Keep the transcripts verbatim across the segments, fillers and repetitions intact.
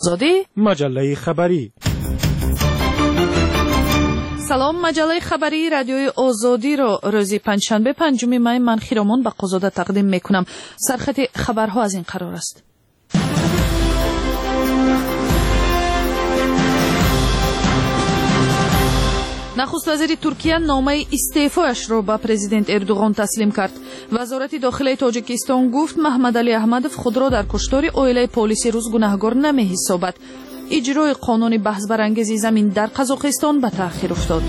زادی مجله خبری. سلام، مجله خبری رادیوی آزادی رو روزی پنجشنبه پنجم می من خیرامان با قزاده تقدیم میکنم. سرخط خبرها از این قرار است. نخست وزیر ترکیه نامه استعفایش را به پرزیدنت اردوغان تسلیم کرد. وزارت داخلی تاجیکستان گفت محمد علی احمدов خود را در کشتار عائله پلیس روس گناهکار نمی‌حسابد. اجرای قانون بحث برانگیز زمین در قزاقستان به تأخیر افتاد.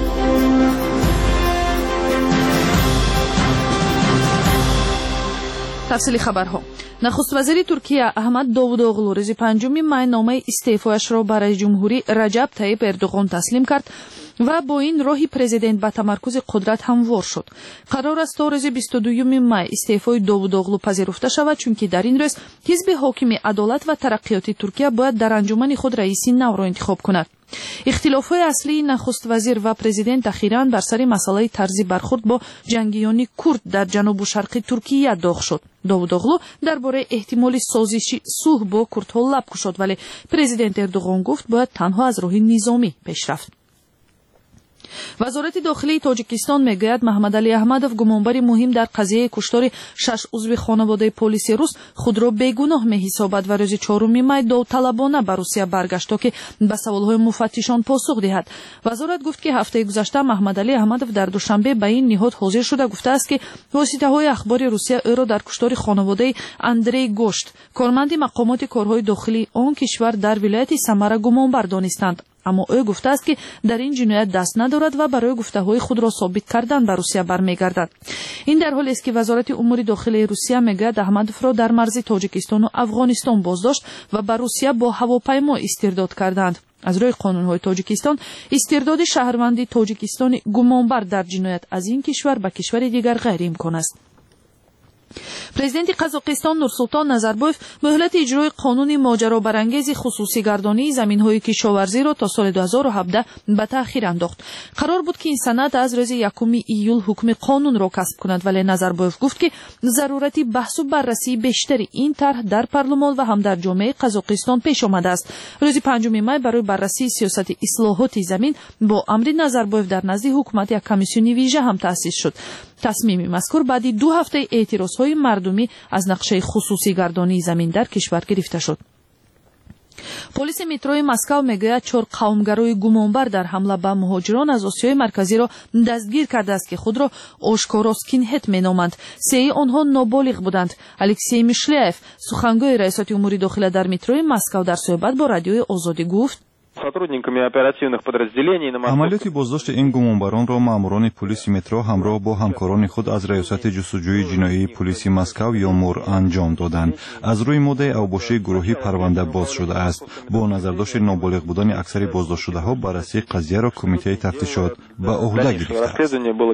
تفصیل خبرها. نخست وزیر ترکیه احمد داوودوغلو روز پنجم می نامه استعفایش را برای جمهوری رجب طیب اردوغان تسلیم کرد و با این راهی پرزیدنت به تمرکز قدرت هموار شد. قرار است تا روز بیست و دوم می استعفای داوودوغلو پذیرفته شود، چونکه در این روز حزب حاکم عدالت و ترقیات ترکیه باید در انجمن خود رئیس نو را انتخاب کند. اختلاف‌های اصلی نخست وزیر و پرزیدنت اخیراً بر سر مسئله طرز برخورد با جنگیان کرد در جنوب و شرق ترکیه داغ شد. داوودوغلو درباره احتمال سازش صلح با کردها لب گشود، ولی پرزیدنت اردوغان گفت باید تنها از راه نظامی پیش رفت. وزارت داخلی تاجیکستان میگوید محمد علی احمدов گمانبر مهم در قضیه کشتار شش عضو خانواده پلیس روس خود را بیگناه می‌حسابد و روز چهارم می داوطلبانه به روسیه برگشت تا که به سوال‌های مفتشان پاسخ دهد. وزارت گفت که هفته گذشته محمد علی احمدov در دوشنبه به این نهاد حاضر شده گفته است که واسطه‌های اخباری روسیه او را در کشتار خانواده اندری گوشت، کارمند مقامات کارهای داخلی آن کشور در ولایت سمره گمانبر دانستند. اما او گفته است که در این جنایت دست ندارد و برای گفته‌های خود را ثابت کردن به روسیه برمیگردد. این در حالی است که وزارت امور داخلی روسیه میگوید احمدov را در مرز تاجیکستان و افغانستان بازداشت و به روسیه با هواپیما استرداد کردند. از روی قانون‌های تاجیکستان استرداد شهروندی تاجیکستانی گمانبر در جنایت از این کشور به کشور دیگر غیر امکان است. پرزیدنت قزاقستان نورسولطان نظربایف مهلت اجرای قانون ماجرا برانگیز خصوصی گردانی زمین‌های کشاورزی را تا سال دو هزار و هفده به تأخیر انداخت. قرار بود که این سند از روز یکم ایول حکم قانون را کسب کند، ولی نظربایف گفت که ضرورت بحث و بررسی بیشتری این طرح در پارلمان و هم در جامعه قزاقستان پیش آمده است. روز پنجم می برای بررسی سیاست اصلاحات زمین با امر نظربایف در نزد حکومت یک کمیسیون ویژه هم تأسیس شد. تصمیم مذکور بعد دو هفته اعتراض‌های مردمی از نقشه خصوصی گردانی زمین در کشور گرفته شد. پلیس متروی مسکو میگوید چهار قومگرای گمانبر در حمله به مهاجران از آسیای مرکزی را دستگیر کرده است که خود را آشکارا اسکینهد مینامند. سه آنها نابالغ بودند. الکسی میشلیف سخنگوی ریاست امور داخلی در متروی مسکو در صحبت با رادیوی آزادی گفت عملیات بازداشت این گمانبران را ماموران پلیس مترو همراه با همکاران خود از ریاست جستجوی جنایی پلیس مسکو یا مور انجام دادند. از روی ماده اوباشه گروهی پرونده باز شده است. با نظرداشت نابالغ بودن اکثر بازداشت شده ها بررسی قضیه را کمیته تفتیشات به عهده گرفته است.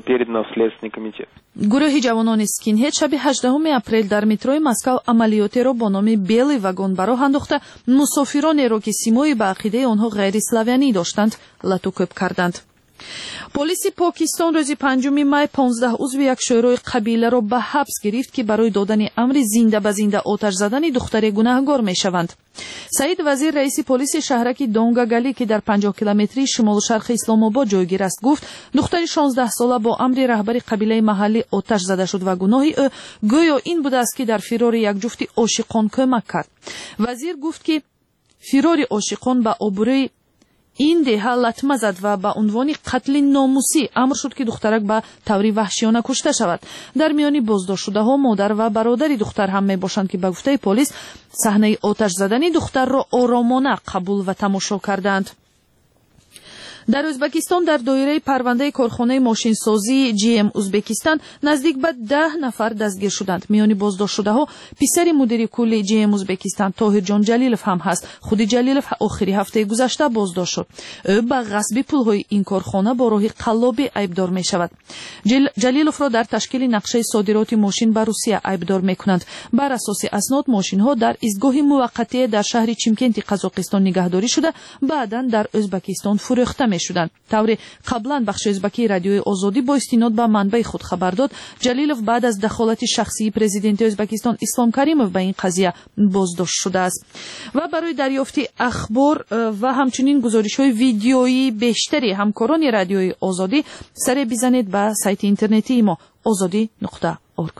گروه جوانان اسکینهد شب هجدهم اپریل در متروی مسکو عملیاتی را با نام بیلی واگن به راه انداخته مسافرانی را که سیمای به عقیده آنها غیر اسلامی داشتند لطوکوب کردند. پلیس پاکستان روز پنجم می پانزده عضو یک شورای قبیله را به حبس گرفت که برای دادن امر زنده به زنده آتش زدن دختر گناهکار می شوند. سعید وزیر رئیس پلیس شهرک دونگاگالی که در پنجاه کیلومتری شمال شرق اسلام آباد جایگیر است گفت دختر شانزده ساله با امر رهبر قبیله محلی آتش زده شد و گناه او گویا این بوده است که در فرار یک جفت عاشقان کمک کرد. وزیر گفت که فرار عاشقان به آبروی این دهه لطمه زد و به عنوان قتل ناموسی امر شد که دخترک به طور وحشیانه کشته شود. در میان بازداشت شده ها مادر و برادری دختر هم می باشند که به گفته پلیس صحنه آتش زدن دختر را آرامانه قبول و تماشا کردند. در ازبکستان در دایره پرونده کارخانه ماشین سازی جی ام ازبکستان نزدیک به ده نفر دستگیر شدند. میان بازداشت شده ها پسر مدیر کل جی ام ازبکستان طاهر جان جلیلوف هم هست. خود جلیلوف آخری هفته گذشته بازداشت شد. او به غصب پولهای این کارخانه با راه قلابی ایبدار می شود. جل... جلیلوف را در تشکیل نقشه صادرات ماشین به روسیه ایبدار می کنند. بر اساس اسناد ماشین ها در ایستگاه موقتی در شهر چیمکنت قزاقستان نگهداری شده بعداً در ازبکستان فروخته мешуданд. тавре қаблан бахши ӯзбакии радиои озодӣ бо истинод ба манбаи худ хабар дод, ҷалилов баъд аз дахолати шахсии президенти Ӯзбакистон Ислом Каримов ба ин қазия боздошт шудааст. ва барои дарёфти ахбор ва ҳамчунин гузоришҳои видеои бештари ҳамкорони радиои озодӣ саре бизанед ба сайти интернетии мо озодӣ нуқта орг.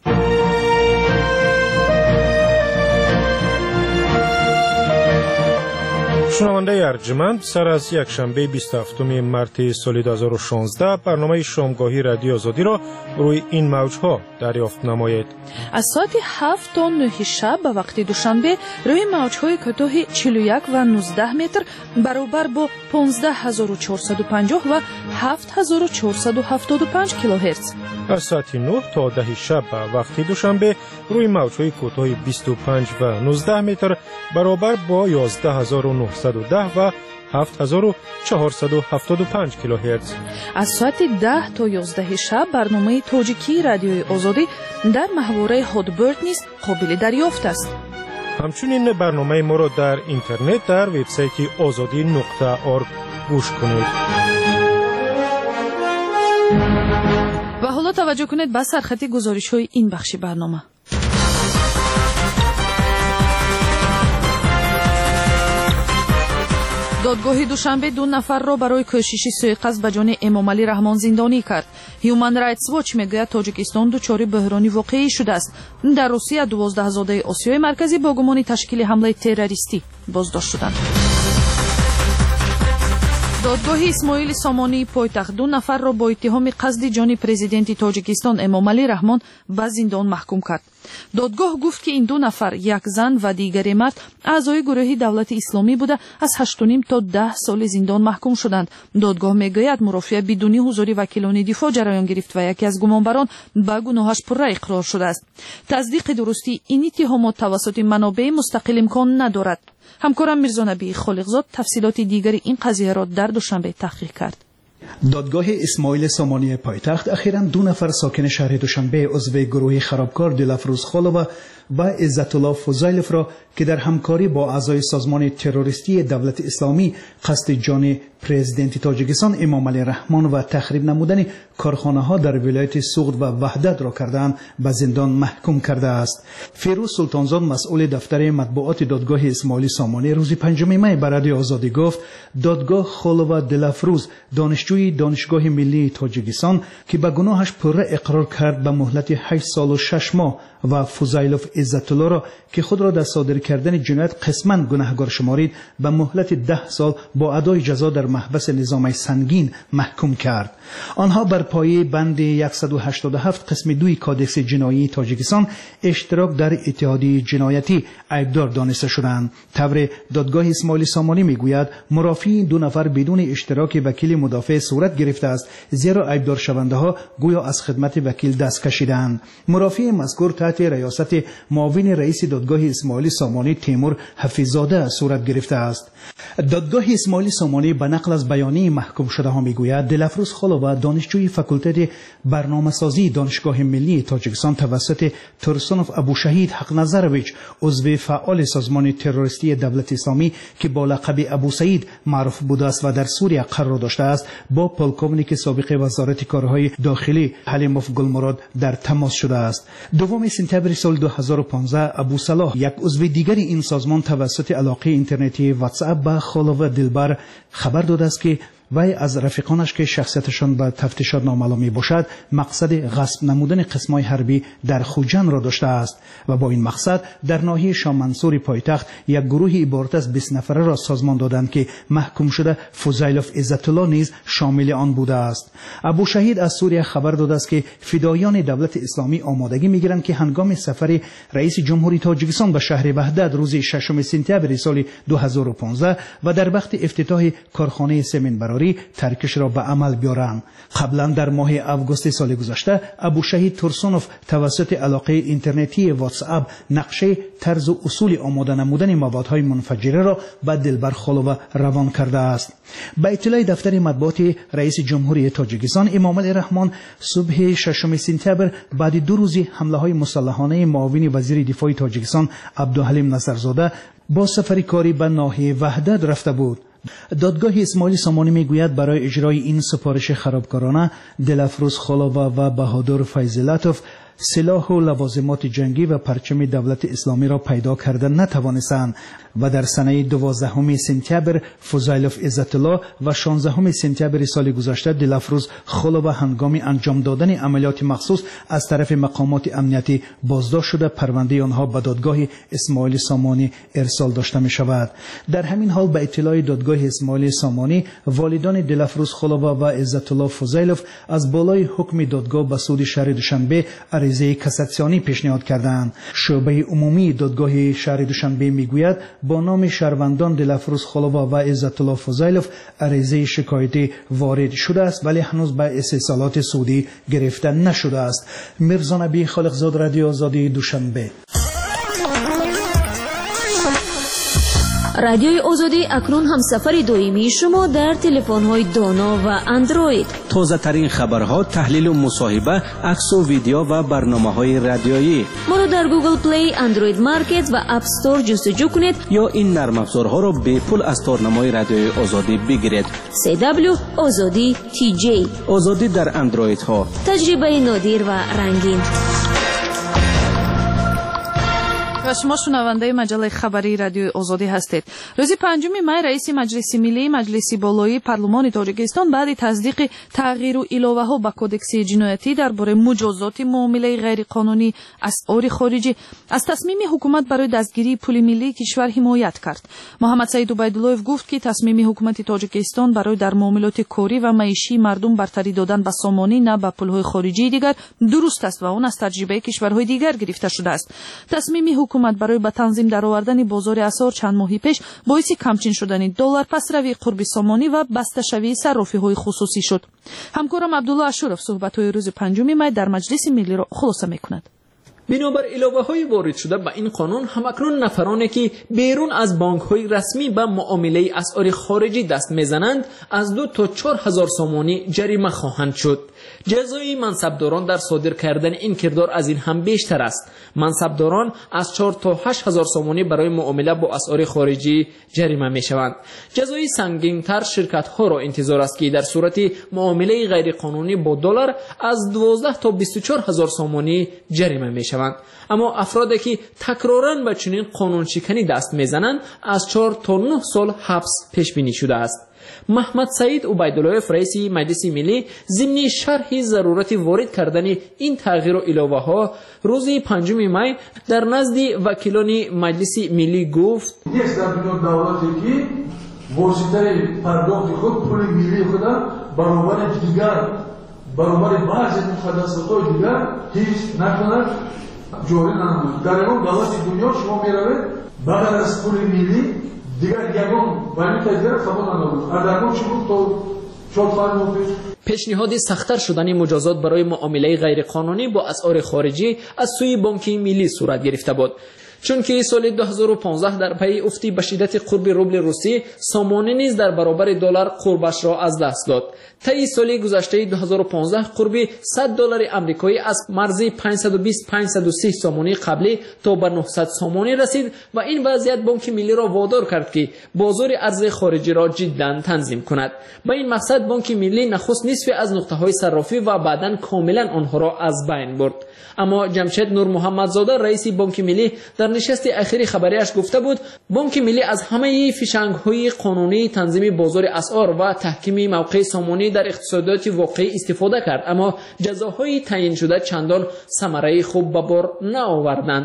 شنونده ارجمند، سر از یک شنبه بیست و هفتم مارس سال دو هزار و شانزده برنامه شامگاهی رادیو آزادی را روی این موجها دریافت نمایید. از ساعت هفت تا نه شب به وقت دوشنبه روی موجهای کوتاه چهل و یک و نوزده متر برابر با پانزده هزار و چهارصد و پنجاه و هفت هزار و چهارصد و هفتاد و پنج کیلوهرتز. از ساعت نه تا ده شب به وقت دوشنبه روی موجهای کوتاه بیست و پنج و نوزده متر برابر با یازده هزار و نهصد و ده و هفت هزار و چهارصد و هفتاد و پنج کیلوهرتز. از ساعت ده تا یازده شب برنامه تاجیکی رادیوی آزادی در محوره هادبرد نیز قابل دریافت است. همچنین برنامه ما را در اینترنت در وبسایت آزادی نقطه org گوش کنید. و حالا توجه کنید به سرخط گزارش‌های این بخش برنامه. دادگاه دوشنبه دو نفر را برای کوشش سوءقصد به جان امامعلی رحمان زندانی کرد. هیومن رایتس واچ میگوید تاجیکستان دچار بحرانی واقعی شده است. در روسیه دوازده زاده آسیای مرکزی با گمان تشکیل حمله تروریستی بازداشت شدند. دادگاه اسماعیل سامانی پایتخت دو نفر را با اتهام قصد جان پرزیدنت تاجیکستان امامعلی رحمان به زندان محکوم کرد. دادگاه گفت که این دو نفر، یک زن و دیگری مرد، اعضای گروه دولت اسلامی بوده از هشت و نیم تا ده سال زندان محکوم شدند. دادگاه میگوید مرافعه بدون حضور وکیلان دفاع جریان گرفت و یکی از گمانبران به گناهش پرره اقرار شده است. تصدیق درستی این اتهامات توسط منابع مستقل امکان ندارد. همکارم میرزا نبی خالقزاد تفصیلات دیگری این قضیه را در دوشنبه تحقیق کرد. دادگاه اسماعیل سامانی پایتخت اخیراً دو نفر ساکن شهر دوشنبه عضو گروه خرابکار دلافروز خالو و عزت الله فضایلف را که در همکاری با اعضای سازمان تروریستی دولت اسلامی قصد جان پرزیدنت تاجیکستان امامعلی رحمان و تخریب نمودن کارخانه ها در ولایت سوغد و وحدت را کردند به زندان محکوم کرده است. فیروز سلطانزاد مسئول دفتر مطبوعات دادگاه اسماعیل سامانی روز پنجم می به رادیو آزادی گفت دادگاه خالو دلافروز دانشجوی دانشگاه ملی تاجیکستان که به گناهش پرره اقرار کرد به مهلت هشت سال و شش ماه و فضایلف عزت الله را که خود را در صادر کردن جنایت قسماً گناهکار شمارید به مهلت ده سال با ادای جزا در محبس نظامی سنگین محکوم کرد. آنها بر پایه بند صد و هشتاد و هفت قسم دوی کادکس جنایی تاجیکستان اشتراک در اتحادیه جنایتی عیبدار دانسته شدند. طور دادگاه اسماعیل سامانی میگوید مرافعی دو نفر بدون اشتراک وکیل مدافع صورت گرفته است، زیرا عیبدار شونده ها گویا از خدمت وکیل دست کشیدند. مرافع مذکور تحت ریاست معاون رئیس دادگاه اسماعیل سامانی تیمور حفیظزاده صورت گرفته است. دادگاه اسماعیل سامانی به نقل از بیانیه محکوم شده ها میگوید دلافروز خالو دانشجوی فاکولته برنامه‌سازی دانشگاه ملی تاجیکستان توسط ترسونوف ابوشهید حق نظرویچ عضو فعال سازمان تروریستی دولت اسلامی که با لقب ابو سعید معروف بوده است و در سوریه قرار داشته است با پولکوونیک سابق وزارت کارهای داخلی حلیموف گلمراد در تماس شده است. دوم سپتامبر سال دو هزار و پانزده ابو صلاح یک عضو دیگر این سازمان توسط علاقه اینترنتی واتس اپ به خالو دلبر خبر داده است که وی از رفیقانش که شخصیتشان به تفتیشات نامعلوم می باشد مقصد غصب نمودن قسمای حربی در خوجند را داشته است و با این مقصد در ناحیه شاه منصور پایتخت یک گروه عبارت از بیست نفره را سازمان دادند که محکوم شده فضایلف عزت الله نیز شامل آن بوده است. ابو شهید از سوریه خبر داده است که فدایان دولت اسلامی آمادگی میگیرند که هنگام سفر رئیس جمهوری تاجیکستان به شهر وحدت روز ششم سپتامبر سال دو هزار و پانزده و در وقت افتتاح کارخانه سمنت براری ترکش را به عمل بیارند. قبلا در ماه آگوست سال گذشته ابو شهید ترسونوف توسط علاقه اینترنتی واتس اپ نقشه طرز و اصول آماده نمودن موادهای منفجره را به دلبر خالو روان کرده است. با اطلاع دفتر مطبوعات رئیس جمهوری تاجیکستان امامعلی رحمان صبح ششم سپتامبر بعد دو روز حمله های مسلحانه معاون وزیر دفاع تاجیکستان عبدالحلیم نصرزاده با سفری کاری به ناحیه وحدت رفته بود. دادگاه اسماعیل سامانی میگوید برای اجرای این سپارش خرابکارانه دلفروز خالابه و بهادر فیضلطف سلاح و لوازمات جنگی و پرچم دولت اسلامی را پیدا کرده نتوانستند و در سنه دوازدهم سپتامبر فضیلف عزت‌الله و شانزدهم سپتامبر سال گذشته دلفروز خالابه هنگام انجام دادن عملیات مخصوص از طرف مقامات امنیتی بازداشت شده پرونده آنها به دادگاه اسماعیل سامانی ارسال داشته می شود. در همین حال به اطلاع دادگاه اسماعیل سامانی والدان دلفروز خالابه و عزت‌الله فضیلف از بالای حکم دادگاه به سود شهر دوشنبه عریضه کاساسیونی پیشنهاد کردند. شعبه عمومی دادگاه شهر دوشنبه میگوید با نام شهروندان دلفروز خالابه و عزت‌الله فضیلف عریضه شکایتی وارد شده است ولی هنوز به استحصالات سودی گرفته نشده است. میرزا نبی خالقزاد، رادیو آزادی، دوشنبه. رادیوی آزادی اکنون همسفر دائمی شما در تلفن‌های دانا و اندروید. تازه ترین خبرها، تحلیل و مصاحبه، عکس و ویدیو و برنامه‌های رادیویی. ما را در گوگل پلی، اندروید مارکت و اپ استور جستجو کنید یا این نرم افزارها را به پول از تارنمای رادیوی آزادی بگیرید. سی دبلیو آزادی تی جی. آزادی در اندروید ها. تجربه نادر و رنگین. و شما شنونده مجله خبری رادیو آزادی هستید. روز پنجم می رئیس مجلس ملی مجلس بالایی پارلمان تاجیکستان بعد تصدیق تغییر و علاوه ها به کودکس جنایتی درباره مجازات معامله غیر قانونی اسعار خارجی از تصمیم حکومت برای دستگیری پول ملی کشور حمایت کرد. محمد سعید عبیداللهیف گفت که تصمیم حکومت تاجیکستان برای در معاملات کاری و معیشی مردم برتری دادن به سامانی نه به پولهای خارجی دیگر درست است و آن از تجربه کشورهای دیگر گرفته شده است. تصمیم حکومت برای به تنظیم درآوردن بازار اسعار چند ماهی پیش باعث کمچین شدن دلار، پس روی قرب سامانی و بسته شوی صرافی‌های خصوصی شد. همکارم عبدالله اشرف صحبت‌های روز پنجم می در مجلس ملی را خلاصه می‌کند. بنابر علاوه‌های وارد شده به این قانون همکنون نفرانی که بیرون از بانک‌های رسمی به معامله اسعار خارجی دست می‌زنند از دو تا چهار هزار سامانی جریمه خواهند شد. جزای منصبداران در صادر کردن این کردار از این هم بیشتر است. منصبداران از چهار تا هشت هزار سامانی برای معامله با اسعار خارجی جریمه می‌شوند. جزای سنگین‌تر شرکت‌ها را انتظار است که در صورت معامله غیر قانونی با دلار از دوازده تا بیست و چهار هزار سامانی جریمه می‌شوند. اما افرادی که تکراراً به چنین قانون شکنی دست می‌زنند از چهار تا نه سال حبس پیش بینی شده است. محمد سعید عبیداللهیف رئیس مجلس ملی ضمن شرح ضرورت وارد کردن این تغییر و علاوه ها روز پنجم می در نزد وکیلان مجلس ملی گفت نیست در بیان دولتی که واسطه پرداخت خود پول ملی خود برابر دیگر برابر بعضی مقدسات دیگر هیچ نکند جوری نمود. در اون دولت دنیا شما میروید بغیر از پول ملی دیگر یگان ولی دیگر خبر ندارد. ادامه چی بود تو چهار سال پیش پیشنهاد سخت‌تر شدن مجازات برای معامله غیر قانونی با اسعار خارجی از سوی بانک ملی صورت گرفته بود. چون که سال دو هزار و پانزده در پی افتی به شدت قرب روبل روسی سامانه نیز در برابر دلار قربش را از دست داد. طی سال گذشته دو هزار و پانزده قرب صد دلار آمریکایی از مرز پانصد و بیست تا پانصد و سی سامانی قبلی تا به نهصد سامانی رسید و این وضعیت بانک ملی را وادار کرد که بازار ارز خارجی را جداً تنظیم کند. با این مقصد بانک ملی نخست نصف از نقطه‌های صرافی و بعداً کاملاً آنها را از بین برد. اما جمشید نور محمدزاده رئیس بانک ملی در نشست اخیری خبریش گفته بود بانک ملی از همه فشنگ‌های قانونی تنظیم بازار اسعار و تحکیم موقع سامانی در اقتصادیات واقعی استفاده کرد، اما جزاهای تعیین شده چندان ثمره خوب به بار نآوردند.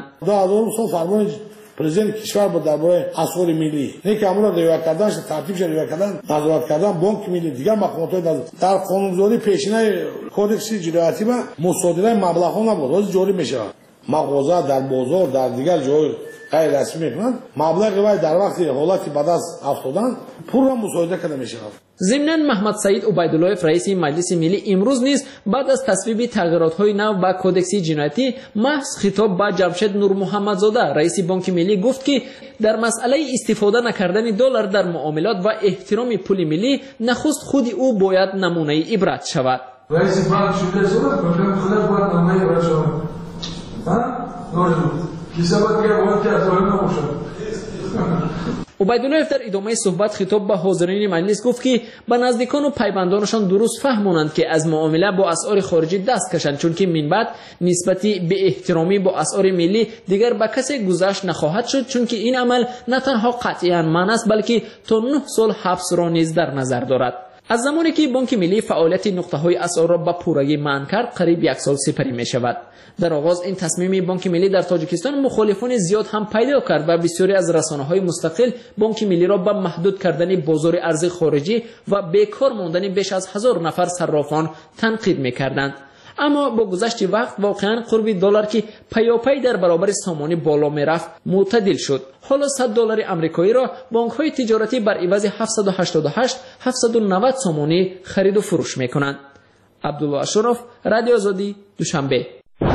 پرزیدنت کشور با درباره اسعار ملی نه که امور دیگر کردنش ترتیبش دیگر کردن نظارت کردن بانک ملی دیگر مقامات در قانونگذاری پیشینه کودکس جنایتی و مصادره مبلغ نبود روز جاری میشه. مغازه در بازار در دیگر جای غیر رسمی میکنند مبلغ وای در وقت حالتی بعد از افتادن پول را مصادره کرده میشه. ضمناً محمد سعید عبیداللهیف رئیس مجلس ملی امروز نیز بعد از تصویب تغییرات‌های نو به کودکس جنایتی محض خطاب به جمشید نور محمدزاده رئیس بانک ملی گفت که در مسئله استفاده نکردن دلار در معاملات و احترام پول ملی نخست خود او باید نمونه عبرت شود. رئیس بانک شده صحبت کنه خودش باید نمونه عبرت شود. ها؟ نور کیسه باید که باید که اصلا نباشه. عبیدالله در ادامه صحبت خطاب به حاضرین مجلس گفت که به نزدیکان و پیوندانشان درست فهمونند که از معامله با اسعار خارجی دست کشند، چون که من بعد نسبتی به احترامی با اسعار ملی دیگر به کسی گذشت نخواهد شد، چون که این عمل نه تنها قطعاً منع است بلکه تا نه سال حبس را نیز در نظر دارد. از زمانی که بانک ملی فعالیت نقطه‌های اسعار را به پورگی منع کرد قریب یک سال سپری می شود. در آغاز این تصمیم بانک ملی در تاجیکستان مخالفان زیاد هم پیدا کرد و بسیاری از رسانه‌های مستقل بانک ملی را به محدود کردن بازار ارز خارجی و بیکار ماندن بیش از هزار نفر صرافان تنقید می‌کردند. اما با گذشت وقت واقعا قرب دلار که پیاپی در برابر سامانی بالا میرفت معتدل شد. حالا صد دلار آمریکایی را بانک‌های تجارتی بر عوض هفتصد و هشتاد و هشت هفتصد و نود سامانی خرید و فروش می‌کنند. عبدالله اشرف، رادیو آزادی، دوشنبه.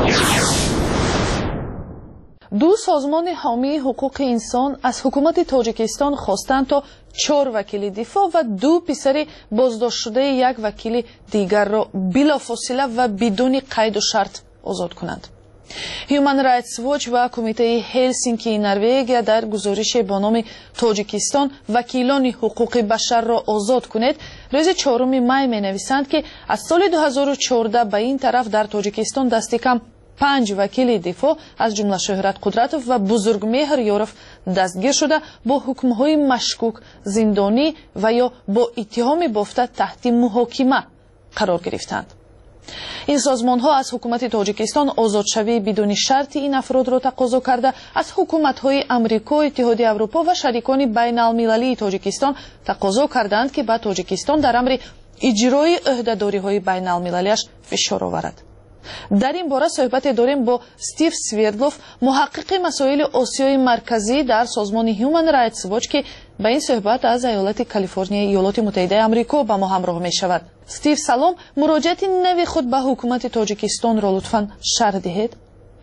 دو سازمان حامی حقوق انسان از حکومت تاجیکستان خواستند تا چهار وکیل دفاع و دو پسر بازداشت شده یک وکیل دیگر را بلافاصله و بدون قید و شرط آزاد کنند. هیومن رایتس واچ و کمیته هلسینکی نروژ در گزارش با نام تاجیکستان وکیلان حقوق بشر را آزاد کنید روز چهارم می می نویسند که از سال دو هزار و چهارده به این طرف در تاجیکستان دست کم پنج وکیل دفاع از جمله شهرت قدرتوف و بزرگمهر یوروف دستگیر شده با حکم‌های مشکوک زندانی و یا با اتهام بافته تحت محاکمه قرار گرفتند. این سازمان‌ها از حکومت تاجیکستان آزادشوی بدون شرط این افراد را تقاضا کرده از حکومت‌های آمریکا، اتحادیه اروپا و شریکان بین‌المللی تاجیکستان تقاضا کردند که به تاجیکستان در امر اجرای عهده‌داری‌های بین‌المللی‌اش فشار آورد. در این باره صحبت داریم با استیو سویردلوف، محقق مسائل آسیای مرکزی در سازمان هیومن رایتس واچ که به این صحبت از ایالت کالیفرنیا ایالات متحده آمریکا با ما همراه می شود. استیو سلام، مراجعت نوی خود به حکومت تاجیکستان را لطفاً شرح دهید.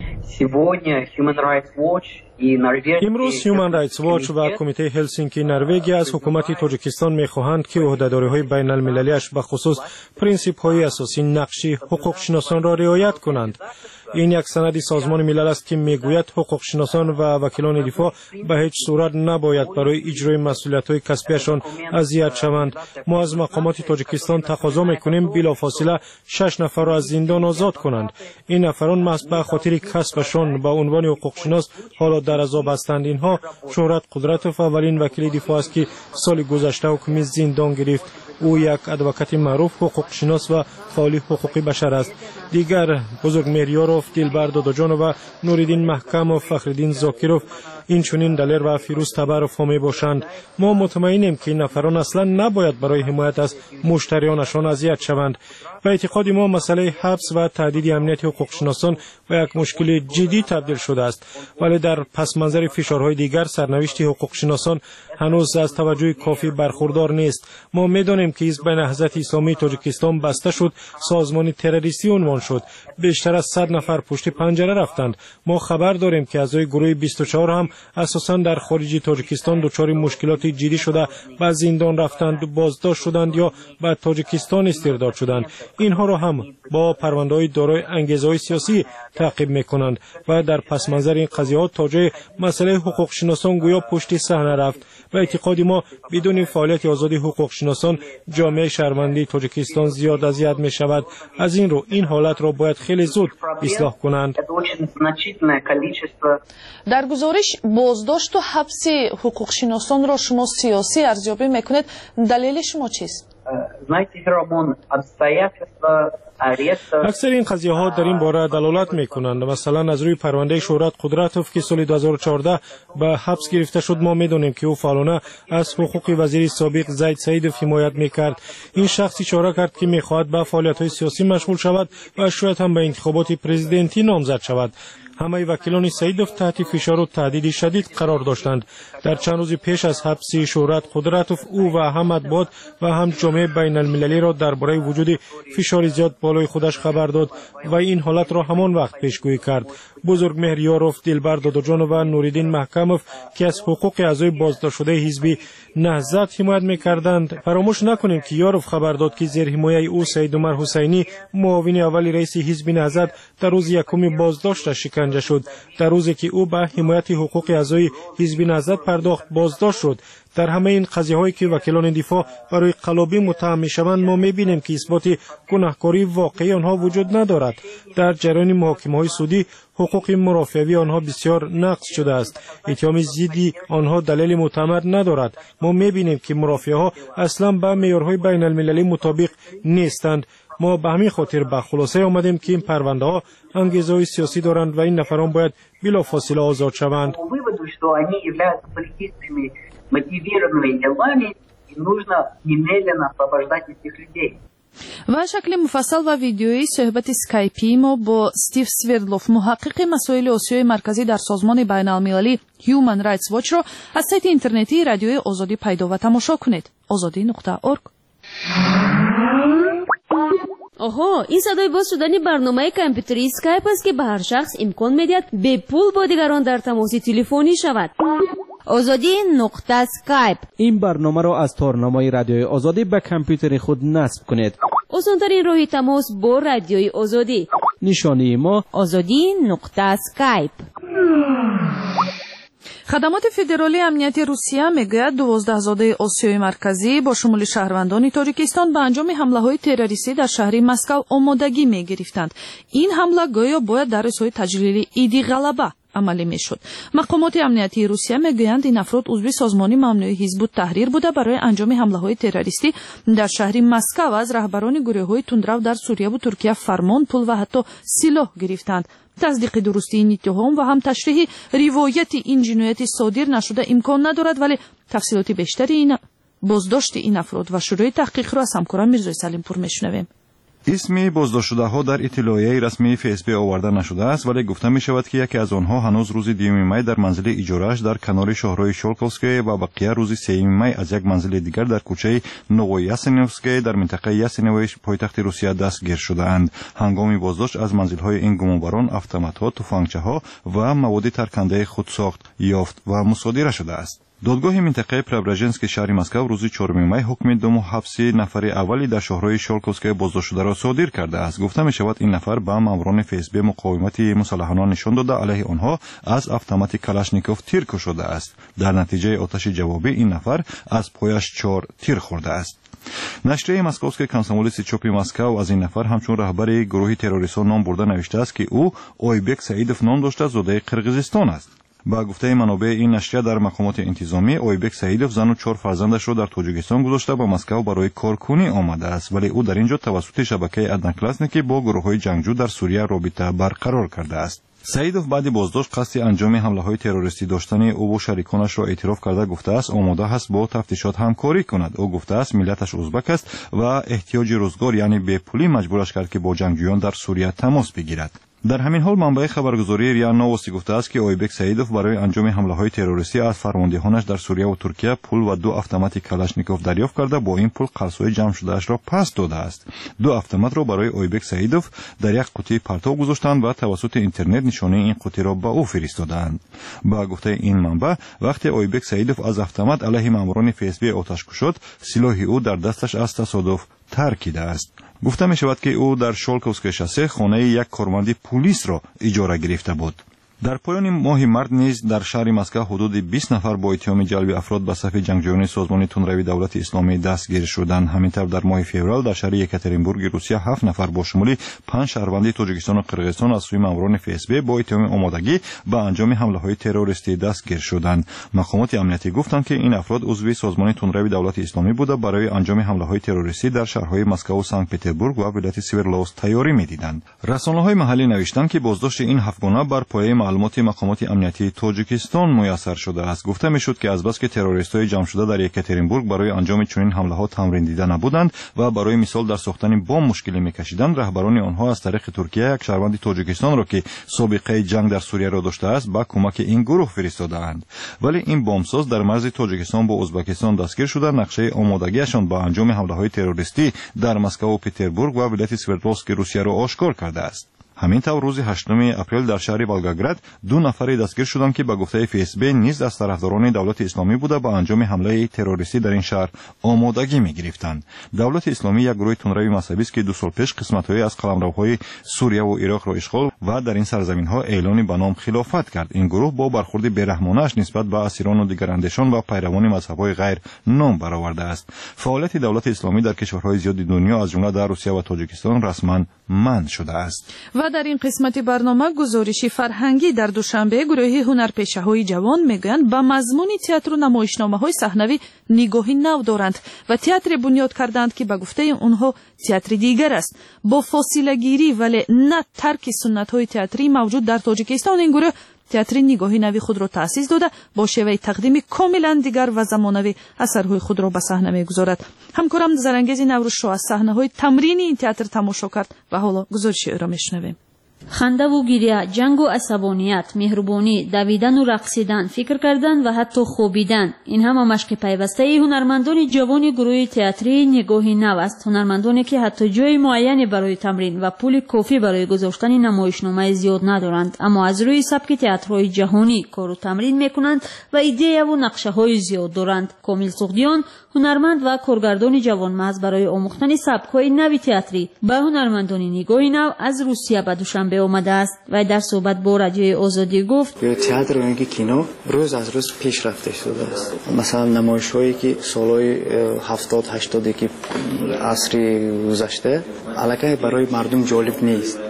امروز هیومن رایتس واچ و کمیته هلسینکی نروژ از حکومت تاجیکستان می‌خواهند که عهده‌داری‌های بین‌المللی‌اش به خصوص پرینسیپ‌های اساسی نقش حقوق شناسان را رعایت کنند. این یک سند سازمان ملل است که میگوید حقوق شناسان و وکیلان دفاع به هیچ صورت نباید برای اجرای مسئولیت‌های کسبیشان اذیت شوند. ما از مقامات تاجیکستان تقاضا می‌کنیم بلافاصله شش نفر را از زندان آزاد کنند. این نفران محض به خاطر کسبشان به عنوان حقوق شناس حالا در عذاب هستند. اینها شهرت قدرتوف اولین وکیل دفاع است که سال گذشته حکم زندان گرفت. او یک ادوکات معروف حقوق شناس و فعال حقوقی بشر است. دیگر بزرگمهر یوروف، دلبر داداجانو و نوریدین محکم و فخرالدین زاکیروف این چنین دلیر و فیروز تبروف می باشند. ما مطمئنیم که این نفران اصلا نباید برای حمایت از مشتریانشان اذیت شوند. به اعتقاد ما مسئله حبس و تهدید امنیت حقوق شناسان به یک مشکل جدی تبدیل شده است، ولی در پس منظر فشارهای دیگر سرنوشت حقوق شناسان هنوز از توجه کافی برخوردار نیست. ما می‌دانیم که حزب نهضت اسلامی تاجیکستان بسته شد، سازمان تروریستی عنوان شد. بیشتر از صد نفر پشت پنجره رفتند. ما خبر داریم که اعضای گروه بیست و چهار هم اساساً در خارج تاجیکستان دچار مشکلات جدی شده، به زندان رفتند، بازداشت شدند یا به تاجیکستان استرداد شدند. اینها را هم با پرونده‌های دارای انگیزه‌های سیاسی تعقیب می‌کنند و در پس منظر این قضیه‌ها تاجه مسئله حقوق شناسان گویا پشت صحنه رفت. و اعتقاد ما بدون فعالیت آزادی حقوق شناسان جامعه شهروندی تاجیکستان زیاد اذیت می‌شود. از این رو این حالت را باید خیلی زود اصلاح کنند. در گزارش بازداشت و حبس حقوق شناسان را شما سیاسی ارزیابی می‌کنید، دلیل شما چیست؟ اکثر این قضیه ها در این باره دلالت می کنند. مثلا از روی پرونده شهرت قدرتوف که سال دو هزار و چهارده به حبس گرفته شد، ما می دانیم که او فعالانه از حقوق وزیر سابق زید سعیدوف حمایت می کرد. این شخص اشاره کرد که می خواهد به فعالیت های سیاسی مشغول شود و شاید هم به انتخابات پرزیدنتی نامزد شود. همه وکیلان سعیدوف تحت فشار و تهدید شدید قرار داشتند. در چند روز پیش از حبس شهرت قدرتوف او و هم مطبوعات و هم جامعه بین المللی را درباره وجود فشار زیاد بالای خودش خبر داد و این حالت را همان وقت پیشگویی کرد. بزرگ مهریاروف، دلبر دادجان و نوریدین محکموف که از حقوق اعضای بازداشت شده حزب نهضت حمایت می‌کردند. فراموش نکنیم که یاروف خبر داد که زیر حمایت او سید عمر حسینی معاون اول رئیس حزب نهضت در روز یکم بازداشتش شکنجه شد. در روزی که او به حمایت حقوق اعضای حزب نهضت پرداخت بازداشت شد. در همه این قضیه‌هایی که وکیلان دفاع برای قلابی متهم می‌شوند ما می‌بینیم که اثبات گناهکاری واقعی آنها وجود ندارد. در جریان محاکمه‌های سودی حقوق مرافعوی آنها بسیار نقض شده است. اتهام ضد آنها دلیل معتبر ندارد. ما می‌بینیم که مرافعها اصلا به معیارهای بین المللی مطابق نیستند. ما به همین خاطر به خلاصه آمدیم که این پرونده ها انگیزه‌های سیاسی دارند و این نفران باید بلافاصله آزاد شوند. و شکل مفصل و ویدیویی صحبت اسکایپی ما با استیو سوردلوف محقق مسائل آسیای مرکزی در سازمان بین المللی هیومن رایتس واچ را از سایت اینترنتی رادیوی آزادی پیدا و تماشا کنید. آزادی نقطه اورگ. آها، این صدای باز شدن برنامه کامپیوتری اسکایپ است که به هر شخص امکان می‌دهد به پول با دیگران در تماس تلفنی شود. آزادی نقطه اسکایپ. این برنامه را از تارنمای رادیوی آزادی به کامپیوتر خود نصب کنید. آسان‌ترین راه تماس با رادیوی آزادی. نشانی ما آزادی نقطه اسکایپ. خدمات فدرالی امنیتی روسیه میگوید دوازده زاده آسیای مرکزی با شمول شهروندان تاجیکستان به انجام حمله‌های تروریستی در شهر مسکو آمادگی می‌گرفتند. این حمله گویا باید در روزهای تجلیل عید غلبه عملی میشد. مقامات امنیتی روسیه میگویند این افراد عضو سازمان ممنوع حزب التحریر بوده برای انجام حمله‌های تروریستی در شهر مسکو از رهبران گروه‌های تندرو در سوریه و ترکیه فرمان، پول و حتی سلاح گرفتند. تصدیق درستی این اتهام و هم تشریح روایت این جنایت صادر نشده امکان ندارد، ولی تفصیلات بیشتری این بازداشت این افراد و شروع تحقیق را از همکارم میرزای سلیم پور میشنویم. اسمی بازداشت شده ها در اطلاعیه رسمی اف اس بی آورده نشده است، ولی گفته می شود که یکی از آنها هنوز روز دوم می در منزل اجاره‌اش در کنار شهرهای شولکوفسکی و بقیه روز سوم می از یک منزل دیگر در کوچه نوویاسینوفسکی در منطقه یاسینوی پایتخت روسیه دستگیر شده‌اند. هنگام بازداشت از منزل‌های این گمانبران اتومات‌ها، تفنگچه‌ها و مواد ترکننده خودساخت یافت و مصادره شده است. دادگاه منطقه پرابراژنسک شهر مسکو روز چهارم می حکم دو ماه حبس نفر اولی در شهرهای شولکوفسکی بازداشت شده را صادر کرده است. گفته می شود این نفر به ماموران اف اس بی مقاومت مسلحانه نشان داده علیه آنها از اتومات کلاشنیکوف تیر کشیده است. در نتیجه آتش جوابی این نفر از پایش چهار تیر خورده است. نشریه مسکوسکی کانسامولیس چوپی مسکو از این نفر همچون رهبر گروه تروریستان نام برده نوشته است که او اویبک سعیدوف نام داشته زاده قرقیزستان است. با گفته منابع این نشریه در مقامات انتظامی اویبک سعیدوف زن و چهار فرزندش را در تاجیکستان گذاشته با مسکو برای کارکنی آمده است، ولی او در اینجا توسط شبکه ادنکلاسنیکی با گروه‌های جنگجو در سوریه رابطه برقرار کرده است. سعیدوف بعد بازداشت قصد انجام حمله‌های تروریستی داشتن او و شریکانش را اعتراف کرده گفته است آماده است با تفتیشات همکاری کند. او گفته است ملتش ازبک است و احتیاج روزگار یعنی به پولی مجبورش کرد که با جنگجویان در سوریه تماس بگیرد. در همین حال منبع خبرگزاری ریا نووستی گفته است که اویبک سعیدوف برای انجام حمله‌های تروریستی از فرماندهانش در سوریه و ترکیه پول و دو اتومات کلاشنیکوف دریافت کرده با این پول قرض‌های جمع شده‌اش را پس داده است. دو اتومات را برای اویبک سعیدوف در یک قوطی پرتو گذاشتند و توسط اینترنت نشانه این قوطی را به او فرستادند. با گفته این منبع وقتی اویبک سعیدوف از اتومات علیه ماموران اف اس بی آتش کشید، سلاح او در دستش از تصادف ترکیده است. گفته می شود که او در شولکوفسکی شاسه خانه یک کارمند پلیس را اجاره گرفته بود. در پایان ماه مارد نیز در شهر مسکو حدود بیست نفر با اتهام جلب افراد به صف جنگجویان سازمان تندروی دولت اسلامی دستگیر شدند. همینطور در ماه فوریه در شهر یکاترینبورگ روسیه هفت نفر با شمول پنج شهروند تاجیکستان و قرقیزستان از سوی ماموران اف اس بی با اتهام آمادگی به انجام حمله‌های تروریستی دستگیر شدند. مقامات امنیتی گفتند که این افراد عضو سازمان تندروی دولت اسلامی بوده برای انجام حمله‌های تروریستی در شهرهای مسکو و سنت پترزبورگ و ولایت سیورلوست تیاری می‌دیدند. رسانه‌های محلی نوشتند که بازداشت این هفتگانه بر پایه معلومات مقامات امنیتی تاجیکستان میسر شده است. گفته میشد که از بس که تروریست‌های جمع شده در یکاترینبورگ برای انجام چنین حمله ها تمرین دیده نبودند و برای مثال در ساختن بمب مشکلی میکشیدند، رهبران آنها از طریق ترکیه یک شهروند تاجیکستان را که سابقه جنگ در سوریه را داشته است با کمک این گروه فرستادند. ولی این بمبساز در مرز تاجیکستان با ازبکستان دستگیر شده، نقشه آمادگیشان با انجام حمله‌های تروریستی در مسکو و پتربورگ و ولایت سوردوفسک روسیه را آشکار کرده است. همین طور روز هشتم اپریل در شهر والگاگراد دو نفر دستگیر شدند که به گفته اف اس بی نیز از طرفداران دولت اسلامی بوده با انجام حمله تروریستی در این شهر آمادگی می‌گرفتند. دولت اسلامی یک گروه تندروی مذهبی است که دو سال پیش قسمت‌های از قلمروهای سوریه و عراق را اشغال و در این سرزمین‌ها اعلان به نام خلافت کرد. این گروه با برخورد بی‌رحمانه‌اش نسبت به اسیران و دیگر اندیشان و پیروان مذهب‌های غیر نام برآورده است. فعالیت دولت اسلامی در کشورهای زیاد دنیا از جمله در روسیه و تاجیکستان رسما منع شده است. و در این قسمت برنامه گزارشی فرهنگی در دوشنبه گروه هنرپیشه‌های جوان میگویند با مضمون تئاتر و نمایشنامه‌های صحنوی نگاهی نو دارند و تئاتر بنیاد کردند که به گفته آنها تئاتر دیگر است. با فاصله گیری ولی نه ترک سنت‌های تئاتری موجود در تاجیکستان، این گروه تئاتر نگاهی نوی خود را تأسیس داده با شیوه تقدیم کاملا دیگر و زمانوی اثرهای خود را به صحنه می‌گذارد. همکارم زرانگیز نوروز شو از صحنه‌های تمرین این تئاتر تماشا کرد و حالا گزارش او را میشنویم. خنده و گریه، جنگ و عصبانیت، مهربانی، دویدن و رقصیدن، فکر کردن و حتی خوابیدن، این همه مشق پیوسته هنرمندان جوان گروه تئاتری نگاهی نو است. هنرمندانی که حتی جای معینی برای تمرین و پول کافی برای گذاشتن نمایشنامه زیاد ندارند، اما از روی سبک تئاترهای جهانی کار و تمرین میکنند و ایده و نقشه های زیاد دارند. کامل سغدیان، هنرمند و کارگردان جوانمرد، برای آموختن سبک‌های نوی تئاتری به هنرمندان نگاهی نو از روسیه به دوشنبه آمده است و در صحبت با رادیوی آزادی گفت تئاتر و اینکه کینو روز از روز پیشرفته شده است. مثلا نمایش‌هایی که سالهای هفتاد هشتاد که عصر گذشته الکی برای مردم جالب نیست.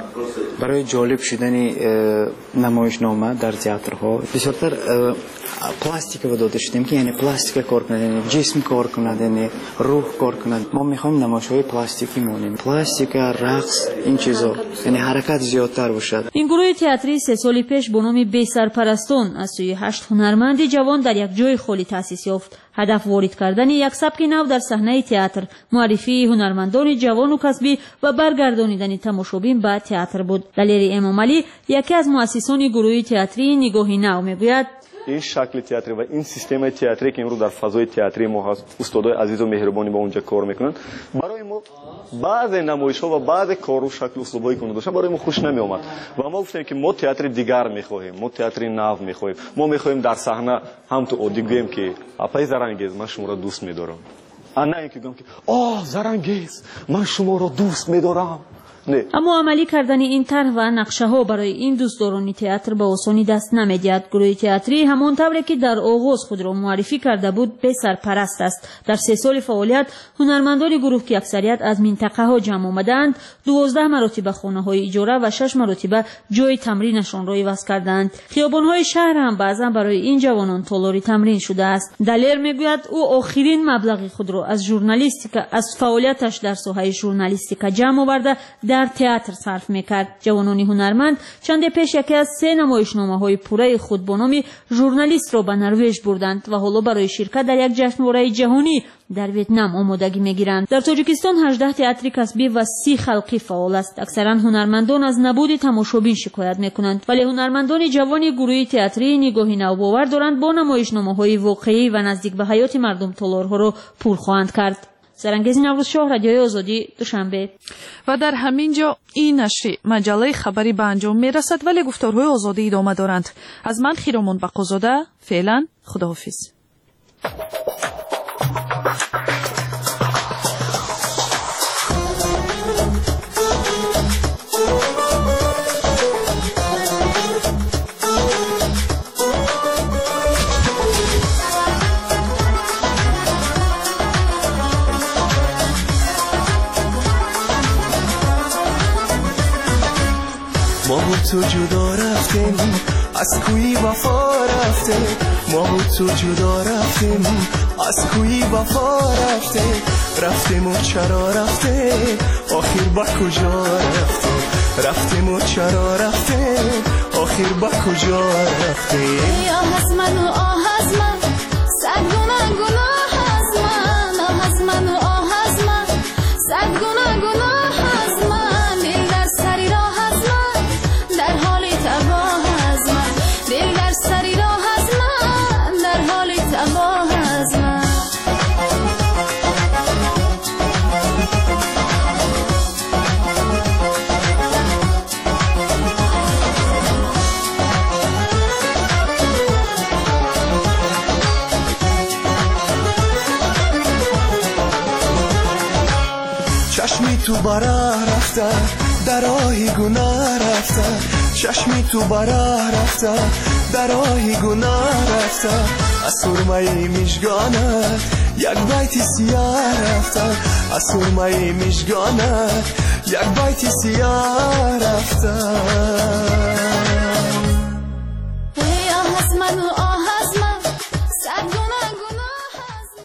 برای جالب شدن نمایشنامه در تئاترها بیشتر پلاستیک رو داده شدیم که یعنی پلاستیک کار کنند، جسم کار کنند، روح کار کنند. ما میخوایم نمایش‌های پلاستیکی مونیم، پلاستیک، رقص، این چیزا، یعنی حرکت زیادتر باشد. این گروه تئاتری سه سال پیش به نام بی سرپرستان از سوی هشت هنرمند جوان در یک جای خالی تأسیس یافت. هدف وارد کردن یک سبک نو در صحنه تئاتر، معرفی هنرمندان جوان و کسبی و برگردانیدن تماشابین به تئاتر بود. دلیری امام علی، یکی از مؤسسان گروه تئاتری نگاهی نو، میگوید این شکل تئاتری و این سیستم تئاتری که امروز در فضای تئاتری ما هست، استادای عزیز و مهربانی با اونجا کار میکنن، برای ما بعض نمایش‌ها و بعض کار و شکل اسلوبایی که داشتن برای ما خوش نمی اومد و ما گفتیم که ما تئاتر دیگر میخواهیم، ما تئاتر نو میخواهیم، ما میخواهیم در صحنه هم تو عادی گویم که اپای زرانگیز من شما را دوست میدارم، نه اینکه گفتم که آه زرانگیز من شما را دوست میدارم. نه. اما عملی کردن این طرح و نقشه ها برای این دوستداران تئاتر به آسانی دست نمیدهد. گروه تئاتری همان طوری که در آغاز خود را معرفی کرده بود به سرپرست است. در سه سال فعالیت هنرمندان گروه که اکثریت از منطقه ها جمع آمدند، دوازده مراتب خانه های اجاره و شش مراتب جای تمرینشان را عوض کردند. خیابان های شهر هم بعضا برای این جوانان تالاری تمرین شده است. دلیر میگوید او آخرین مبلغ خود را از ژورنالیستیک از فعالیتش در ساحه ژورنالیستیک جمع آورده در تئاتر صرف میکرد. جوانان هنرمند چند پیش یکی از سه نمایشنامه‌های پوره خود با نام ژورنالیست را به نروژ بردند و حالا برای شرکت در یک جشنواره جهانی در ویتنام آمادگی میگیرند. در تاجیکستان هجده تئاتر کسبی و سی خلقی فعال است. اکثرا هنرمندان از نبود تماشابین شکایت میکنند، ولی هنرمندان جوان گروه تئاتری نگاهی نو باور دارند با نمایشنامه‌های واقعی و نزدیک به حیات مردم تالارها را پر خواهند کرد. زرانگیز نوروز شاه، رادیوی آزادی، دوشنبه. و در همین جا این نشر مجله خبری به انجام میرسد، ولی گفتارهای آزادی ادامه دارند. از من خیرامان بقازاده، فعلا خداحافظ. ما با تو جدا رفتیم از کوی وفا رفته، ما با تو جدا رفتیم از کوی وفا رفته، رفتیم و چرا رفته آخر با کجا رفته، رفتیم و چرا رفته آخر با کجا رفته آه از من و آه از من صد گناه گناه از من آه از من و آه از من صد گناه گناه از من دل در سری راه از من در حال تباه از من دل در سری راه از من در حال تباه از من چشمی تو برا رفته در راهی گناه رفته چشمی تو برا رفته در راهی گناه رفته از سرمه مژگانت یک بیت سیاه رفته از سرمه مژگانت یک بیت سیاه رفته ای آه از من و